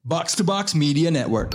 Box to Box Media Network.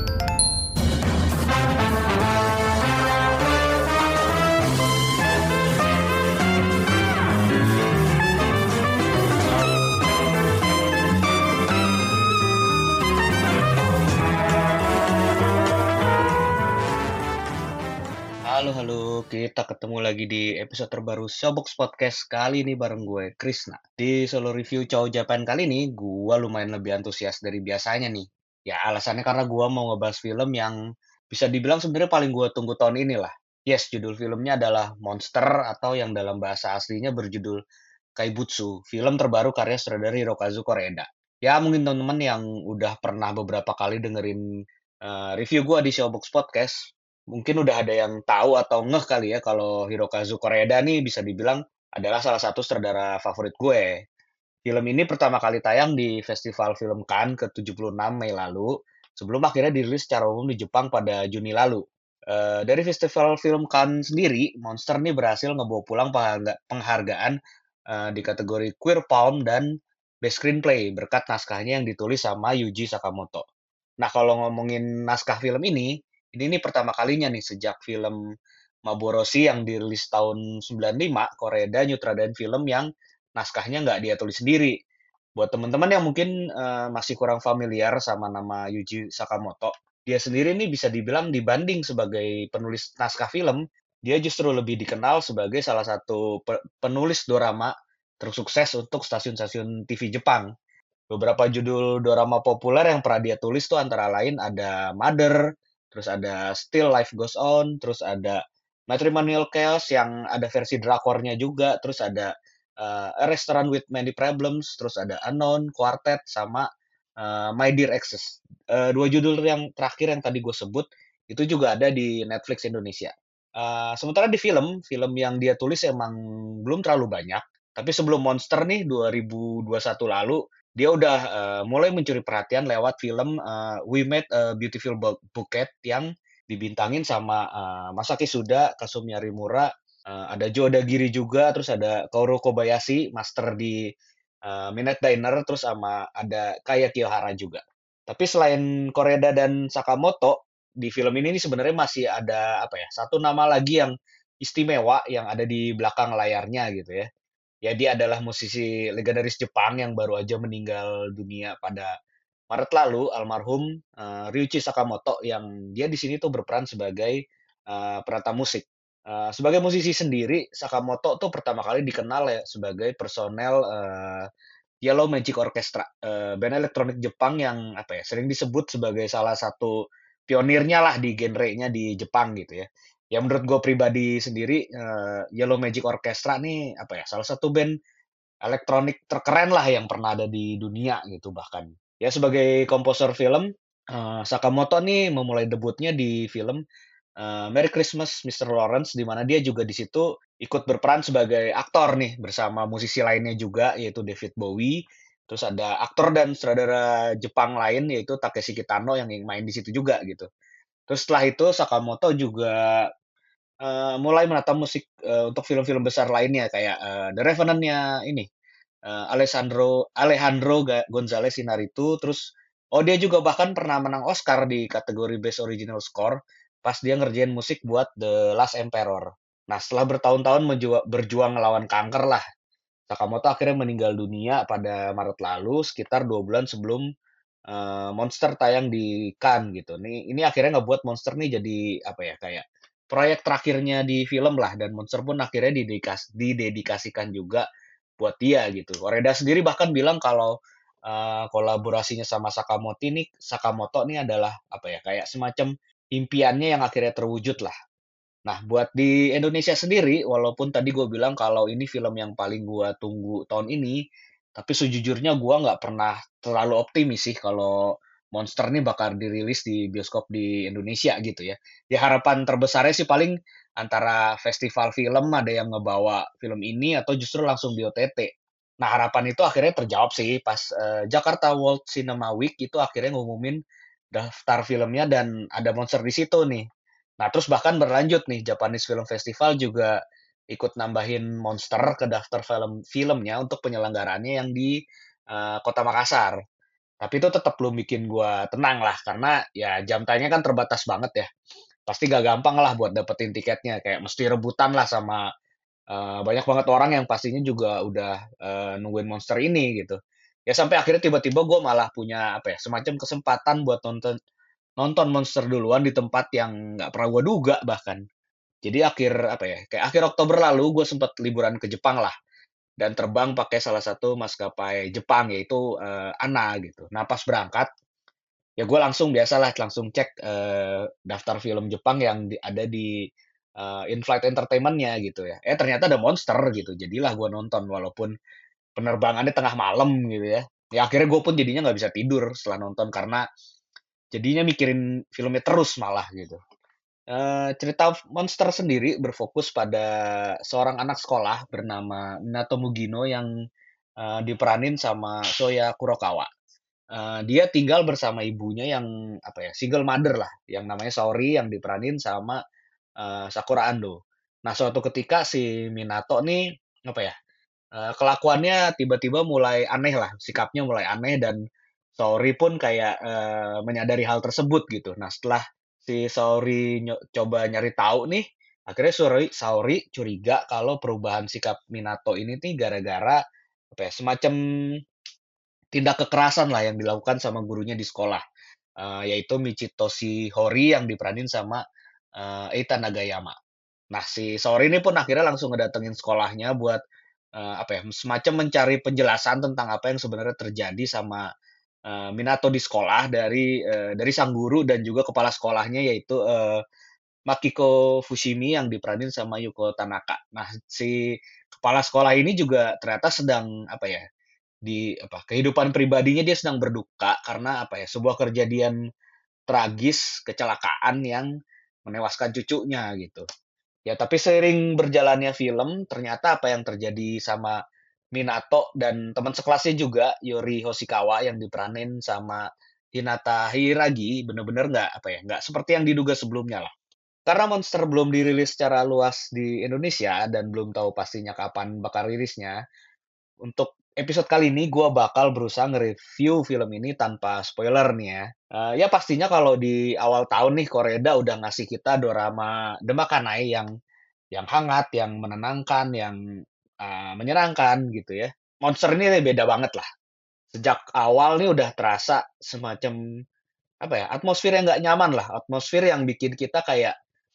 Halo, kita ketemu lagi di episode terbaru Showbox Podcast kali ini bareng gue, Krisna. Di solo review Chow Japan kali ini, gue lumayan lebih antusias dari biasanya nih. Ya, alasannya karena gue mau ngebahas film yang bisa dibilang sebenarnya paling gue tunggu tahun ini lah. Yes, judul filmnya adalah Monster atau yang dalam bahasa aslinya berjudul Kaibutsu, film terbaru karya sutradara Hirokazu Koreeda. Ya, mungkin teman-teman yang udah pernah beberapa kali dengerin review gue di Showbox Podcast, mungkin udah ada yang tahu atau ngeh kali ya kalau Hirokazu Koreeda nih bisa dibilang adalah salah satu sutradara favorit gue. Film ini pertama kali tayang di Festival Film Cannes ke-76 Mei lalu, sebelum akhirnya dirilis secara umum di Jepang pada Juni lalu. Dari Festival Film Cannes sendiri, Monster nih berhasil ngebawa pulang penghargaan di kategori Queer Palm dan Best Screenplay berkat naskahnya yang ditulis sama Yuji Sakamoto. Nah, kalau ngomongin naskah film ini nih pertama kalinya nih sejak film Maboroshi yang dirilis tahun 95, Koreeda nyutradain film yang naskahnya nggak dia tulis sendiri. Buat teman-teman yang mungkin masih kurang familiar sama nama Yuji Sakamoto, dia sendiri nih bisa dibilang dibanding sebagai penulis naskah film, dia justru lebih dikenal sebagai salah satu penulis dorama tersukses untuk stasiun-stasiun TV Jepang. Beberapa judul dorama populer yang pernah dia tulis tuh antara lain ada Mother, terus ada Still Life Goes On, terus ada Matrimonial Chaos yang ada versi drakornya juga, terus ada A Restaurant with Many Problems, terus ada Unknown, Quartet, sama My Dear Exes. Dua judul yang terakhir yang tadi gue sebut, itu juga ada di Netflix Indonesia. Sementara di film yang dia tulis emang belum terlalu banyak, tapi sebelum Monster nih 2021 lalu, dia udah mulai mencuri perhatian lewat film We Met a Beautiful Bouquet yang dibintangin sama Masaki Suda, Kazumi Rimura, ada Joe Dagiri juga, terus ada Kaoru Kobayashi, master di Midnight Diner, terus sama ada Kaya Kiyohara juga. Tapi selain Koreeda dan Sakamoto, di film ini nih sebenarnya masih ada apa ya, satu nama lagi yang istimewa yang ada di belakang layarnya gitu ya. Ya, dia adalah musisi legendaris Jepang yang baru aja meninggal dunia pada Maret lalu, almarhum Ryuichi Sakamoto yang dia di sini tuh berperan sebagai penata musik. Sebagai musisi sendiri, Sakamoto tuh pertama kali dikenal ya sebagai personel Yellow Magic Orchestra, band elektronik Jepang yang apa ya, sering disebut sebagai salah satu pionirnya lah di genrenya di Jepang gitu ya. Ya menurut gue pribadi sendiri, Yellow Magic Orchestra nih apa ya, salah satu band elektronik terkeren lah yang pernah ada di dunia gitu bahkan. Ya sebagai komposer film, Sakamoto nih memulai debutnya di film Merry Christmas Mr. Lawrence, di mana dia juga di situ ikut berperan sebagai aktor nih bersama musisi lainnya juga yaitu David Bowie. Terus ada aktor dan sutradara Jepang lain yaitu Takeshi Kitano yang main di situ juga gitu. Terus setelah itu Sakamoto juga mulai menata musik untuk film-film besar lainnya kayak The Revenant-nya ini Alessandro Alejandro González Iñárritu, terus dia juga bahkan pernah menang Oscar di kategori Best Original Score pas dia ngerjain musik buat The Last Emperor. Nah, setelah bertahun-tahun berjuang melawan kanker lah, Sakamoto akhirnya meninggal dunia pada Maret lalu, sekitar 2 bulan sebelum Monster tayang di Cannes gitu. Ini akhirnya ngebuat Monster nih jadi apa ya, kayak proyek terakhirnya di film lah, dan Monster pun akhirnya didedikasikan juga buat dia gitu. Koreda sendiri bahkan bilang kalau kolaborasinya sama Sakamoto nih adalah apa ya, kayak semacam impiannya yang akhirnya terwujud lah. Nah, buat di Indonesia sendiri, walaupun tadi gue bilang kalau ini film yang paling gue tunggu tahun ini, tapi sejujurnya gue nggak pernah terlalu optimis sih kalau Monster ini bakal dirilis di bioskop di Indonesia gitu ya. Ya harapan terbesarnya sih paling antara festival film ada yang ngebawa film ini atau justru langsung di OTT. Nah, harapan itu akhirnya terjawab sih pas Jakarta World Cinema Week itu akhirnya ngumumin daftar filmnya dan ada Monster di situ nih. Nah, terus bahkan berlanjut nih, Japanese Film Festival juga ikut nambahin Monster ke daftar filmnya untuk penyelenggaraannya yang di Kota Makassar. Tapi itu tetap belum bikin gua tenang lah, karena ya jam tayangnya kan terbatas banget ya. Pasti gak gampang lah buat dapetin tiketnya, kayak mesti rebutan lah sama banyak banget orang yang pastinya juga udah nungguin Monster ini gitu. Ya sampai akhirnya tiba-tiba gue malah punya apa ya, semacam kesempatan buat nonton nonton Monster duluan di tempat yang nggak pernah gue duga bahkan. Jadi akhir apa ya, kayak akhir Oktober lalu gue sempat liburan ke Jepang lah dan terbang pakai salah satu maskapai Jepang yaitu ANA gitu. Nah pas berangkat ya gue langsung biasalah langsung cek daftar film Jepang yang ada di in-flight entertainment-nya gitu ya. Ternyata ada Monster gitu. Jadilah gue nonton walaupun penerbangannya tengah malam gitu ya. Ya akhirnya gue pun jadinya nggak bisa tidur setelah nonton karena jadinya mikirin filmnya terus malah gitu. Cerita Monster sendiri berfokus pada seorang anak sekolah bernama Minato Mugino yang diperanin sama Soya Kurokawa. Dia tinggal bersama ibunya yang apa ya, single mother lah, yang namanya Saori yang diperanin sama Sakura Ando. Nah, suatu ketika si Minato nih apa ya, kelakuannya tiba-tiba mulai aneh lah, sikapnya mulai aneh dan Saori pun kayak menyadari hal tersebut gitu. Nah, setelah si Saori coba nyari tahu nih, akhirnya Saori curiga kalau perubahan sikap Minato ini nih gara-gara apa ya, semacam tindak kekerasan lah yang dilakukan sama gurunya di sekolah, yaitu Michitoshi Hori yang diperanin sama Eita Nagayama. Nah, si Saori ini pun akhirnya langsung ngedatengin sekolahnya buat apa ya, semacam mencari penjelasan tentang apa yang sebenarnya terjadi sama Minato di sekolah dari sang guru dan juga kepala sekolahnya yaitu Makiko Fushimi yang diperanin sama Yuko Tanaka. Nah, si kepala sekolah ini juga ternyata sedang apa ya, di apa, kehidupan pribadinya dia sedang berduka karena apa ya, sebuah kejadian tragis, kecelakaan yang menewaskan cucunya gitu. Ya, tapi seiring berjalannya film, ternyata apa yang terjadi sama Minato dan teman sekelasnya juga, Yori Hoshikawa yang diperanin sama Hinata Hiragi, bener-bener nggak apa ya, nggak seperti yang diduga sebelumnya lah. Karena Monster belum dirilis secara luas di Indonesia dan belum tahu pastinya kapan bakal rilisnya, untuk episode kali ini gue bakal berusaha nge-review film ini tanpa spoiler nih ya. Ya pastinya kalau di awal tahun nih Koreda udah ngasih kita dorama Demakanai yang hangat, yang menenangkan, yang menyenangkan gitu ya. Monster ini beda banget lah. Sejak awal nih udah terasa semacam apa ya, atmosfer yang nggak nyaman lah, atmosfer yang bikin kita kayak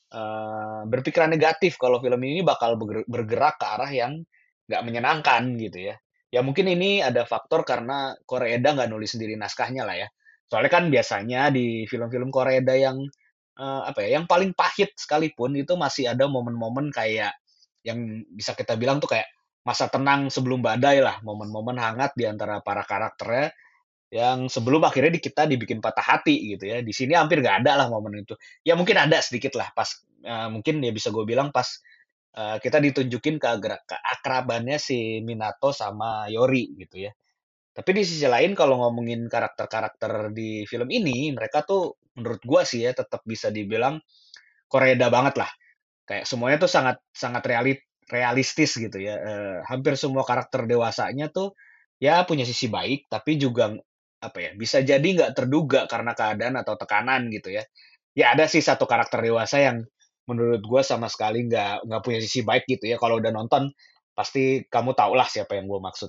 berpikiran negatif kalau film ini bakal bergerak ke arah yang nggak menyenangkan gitu ya. Ya mungkin ini ada faktor karena Koreeda nggak nulis sendiri naskahnya lah ya. Soalnya kan biasanya di film-film Koreeda yang apa ya, yang paling pahit sekalipun itu masih ada momen-momen kayak yang bisa kita bilang tuh kayak masa tenang sebelum badai lah, momen-momen hangat di antara para karakternya yang sebelum akhirnya kita dibikin patah hati gitu ya. Di sini hampir nggak ada lah momen itu. Ya mungkin ada sedikit lah pas mungkin ya bisa gue bilang pas kita ditunjukin keakrabannya si Minato sama Yori gitu ya. Tapi di sisi lain kalau ngomongin karakter-karakter di film ini, mereka tuh menurut gua sih ya tetap bisa dibilang Koreda banget lah. Kayak semuanya tuh sangat sangat realistis gitu ya. Hampir semua karakter dewasanya tuh ya punya sisi baik, tapi juga apa ya, bisa jadi nggak terduga karena keadaan atau tekanan gitu ya. Ya ada sih satu karakter dewasa yang menurut gue sama sekali nggak punya sisi baik gitu ya. Kalau udah nonton pasti kamu tau lah siapa yang gue maksud.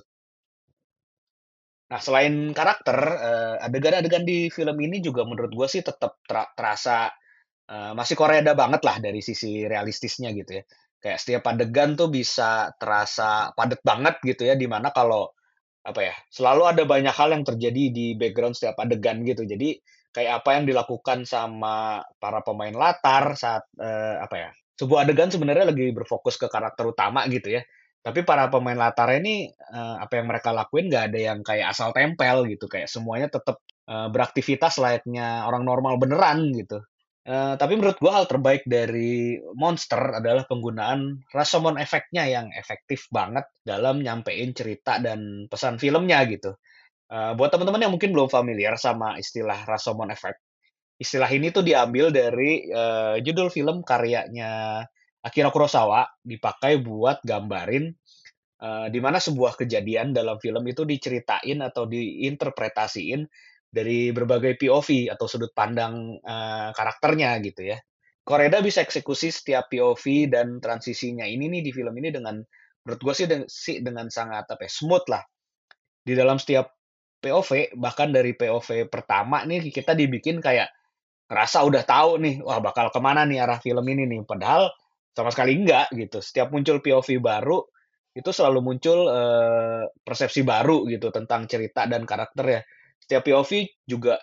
Nah selain karakter, adegan-adegan di film ini juga menurut gue sih tetap terasa masih Koreeda banget lah dari sisi realistisnya gitu ya. Kayak setiap adegan tuh bisa terasa padat banget gitu ya, di mana kalau apa ya, selalu ada banyak hal yang terjadi di background setiap adegan gitu. Jadi kayak apa yang dilakukan sama para pemain latar saat apa ya, sebuah adegan sebenarnya lagi berfokus ke karakter utama gitu ya. Tapi para pemain latar ini apa yang mereka lakuin nggak ada yang kayak asal tempel gitu, kayak semuanya tetap beraktivitas layaknya orang normal beneran gitu. Tapi menurut gua hal terbaik dari Monster adalah penggunaan Rashomon Effect-nya yang efektif banget dalam nyampein cerita dan pesan filmnya gitu. Buat teman-teman yang mungkin belum familiar sama istilah Rashomon Effect, istilah ini tuh diambil dari judul film karyanya Akira Kurosawa, dipakai buat gambarin di mana sebuah kejadian dalam film itu diceritain atau diinterpretasiin dari berbagai POV atau sudut pandang, karakternya gitu ya. Koreda bisa eksekusi setiap POV dan transisinya ini nih di film ini dengan menurut gue sih dengan sangat apa ya, smooth lah. Di dalam setiap POV, bahkan dari POV pertama nih kita dibikin kayak ngerasa udah tahu nih, wah bakal kemana nih arah film ini nih. Padahal sama sekali enggak gitu. Setiap muncul POV baru, itu selalu muncul persepsi baru gitu tentang cerita dan karakter ya. Setiap POV juga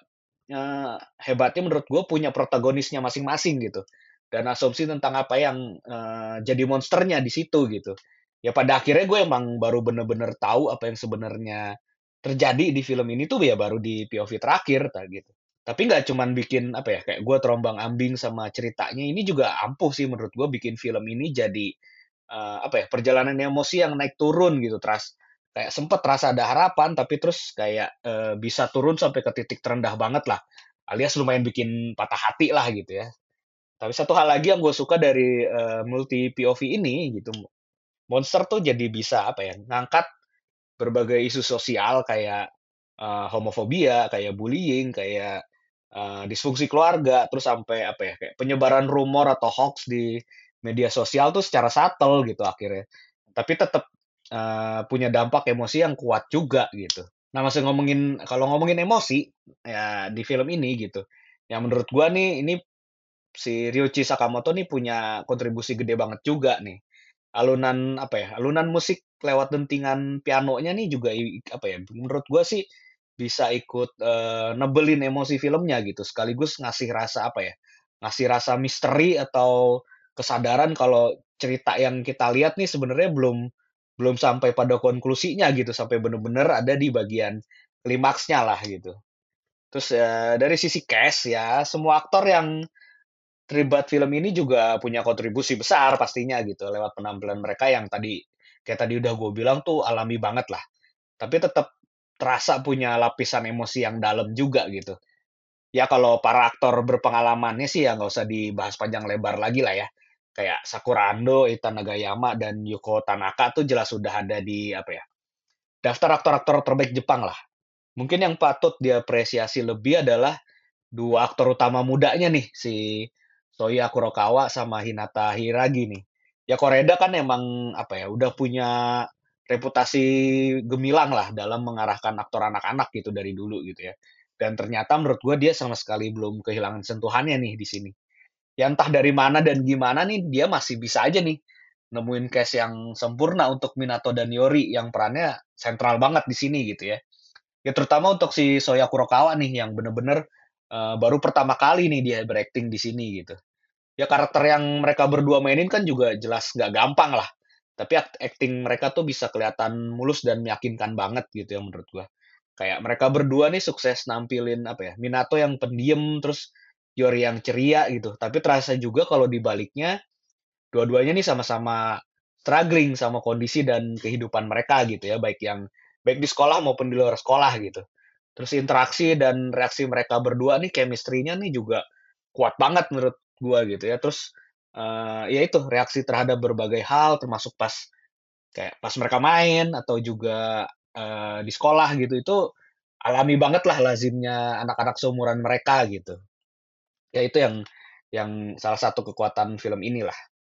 hebatnya menurut gue punya protagonisnya masing-masing gitu. Dan asumsi tentang apa yang jadi monsternya di situ gitu. Ya pada akhirnya gue emang baru bener-bener tahu apa yang sebenarnya terjadi di film ini tuh ya baru di POV terakhir gitu. Tapi nggak cuman bikin apa ya, kayak gue terombang-ambing sama ceritanya, ini juga ampuh sih menurut gue bikin film ini jadi, apa ya, perjalanan emosi yang naik turun gitu, kayak sempet terasa ada harapan, tapi terus kayak, bisa turun sampai ke titik terendah banget lah, alias lumayan bikin patah hati lah gitu ya. Tapi satu hal lagi yang gue suka dari, multi POV ini gitu, monster tuh jadi bisa apa ya, ngangkat berbagai isu sosial kayak, homofobia, kayak bullying, kayak, disfungsi keluarga, terus sampai apa ya, kayak penyebaran rumor atau hoax di media sosial tuh secara subtle gitu akhirnya. Tapi tetap, punya dampak emosi yang kuat juga gitu. Nah, kalau ngomongin emosi, ya di film ini gitu, yang menurut gua nih ini si Ryuichi Sakamoto nih punya kontribusi gede banget juga nih. Alunan apa ya, alunan musik lewat dentingan pianonya nih juga apa ya, menurut gua sih bisa ikut, nebelin emosi filmnya gitu, sekaligus ngasih rasa apa ya, ngasih rasa misteri atau kesadaran kalau cerita yang kita lihat nih sebenarnya belum belum sampai pada konklusinya gitu, sampai bener-bener ada di bagian klimaksnya lah gitu. Terus, dari sisi cast ya, semua aktor yang terlibat film ini juga punya kontribusi besar pastinya gitu, lewat penampilan mereka yang kayak tadi udah gue bilang tuh alami banget lah. Tapi tetap terasa punya lapisan emosi yang dalam juga gitu. Ya kalau para aktor berpengalamannya sih ya nggak usah dibahas panjang lebar lagi lah ya. Kayak Sakura Ando, Ita Nagayama, dan Yuko Tanaka tuh jelas sudah ada di apa ya, daftar aktor-aktor terbaik Jepang lah. Mungkin yang patut diapresiasi lebih adalah dua aktor utama mudanya nih, si Soya Kurokawa sama Hinata Hiragi nih. Ya Koreda kan emang apa ya, udah punya reputasi gemilang lah dalam mengarahkan aktor anak-anak gitu dari dulu gitu ya. Dan ternyata menurut gue dia sama sekali belum kehilangan sentuhannya nih di sini. Ya entah dari mana dan gimana nih dia masih bisa aja nih nemuin cast yang sempurna untuk Minato dan Yori yang perannya sentral banget di sini gitu ya. Ya terutama untuk si Soya Kurokawa nih yang bener-bener, baru pertama kali nih dia berakting di sini gitu. Ya karakter yang mereka berdua mainin kan juga jelas nggak gampang lah, tapi akting mereka tuh bisa kelihatan mulus dan meyakinkan banget gitu ya menurut gua. Kayak mereka berdua nih sukses nampilin apa ya, Minato yang pendiam, terus Yori yang ceria gitu, tapi terasa juga kalau di baliknya dua-duanya nih sama-sama struggling sama kondisi dan kehidupan mereka gitu ya, baik di sekolah maupun di luar sekolah gitu. Terus interaksi dan reaksi mereka berdua nih chemistry-nya nih juga kuat banget menurut gua gitu ya. Terus, ya itu reaksi terhadap berbagai hal termasuk pas mereka main atau juga, di sekolah gitu, itu alami banget lah lazimnya anak-anak seumuran mereka gitu. Ya itu yang salah satu kekuatan film inilah.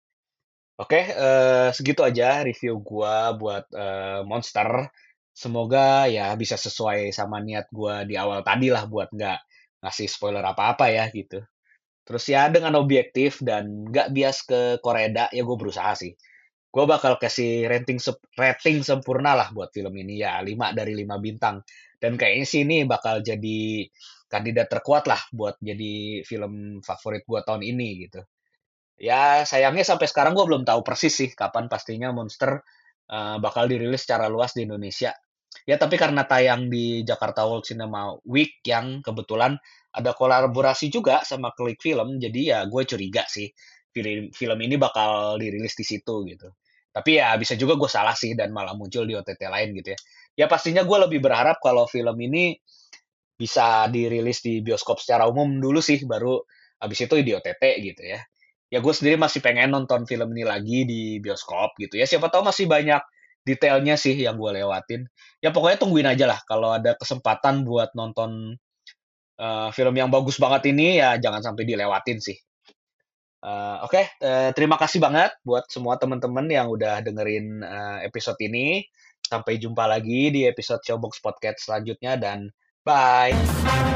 Oke, segitu aja review gua buat, Monster. Semoga ya bisa sesuai sama niat gua di awal tadi lah buat nggak ngasih spoiler apa-apa ya gitu. Terus ya dengan objektif dan nggak bias ke koreda, ya gue berusaha sih. Gue bakal kasih rating sempurna lah buat film ini ya 5 dari 5 bintang. Dan kayaknya sih ini bakal jadi kandidat terkuat lah buat jadi film favorit gua tahun ini gitu. Ya, sayangnya sampai sekarang gue belum tahu persis sih kapan pastinya Monster, bakal dirilis secara luas di Indonesia. Ya, tapi karena tayang di Jakarta World Cinema Week yang kebetulan ada kolaborasi juga sama Klik Film, jadi ya gue curiga sih film film ini bakal dirilis di situ gitu. Tapi ya bisa juga gue salah sih dan malah muncul di OTT lain gitu ya. Ya pastinya gue lebih berharap kalau film ini bisa dirilis di bioskop secara umum dulu sih, baru habis itu di OTT gitu ya. Ya gue sendiri masih pengen nonton film ini lagi di bioskop gitu ya. Siapa tahu masih banyak detailnya sih yang gue lewatin. Ya pokoknya tungguin aja lah kalau ada kesempatan buat nonton film yang bagus banget ini ya jangan sampai dilewatin sih. Oke, terima kasih banget buat semua teman-teman yang udah dengerin episode ini. Sampai jumpa lagi di episode Showbox Podcast selanjutnya dan bye.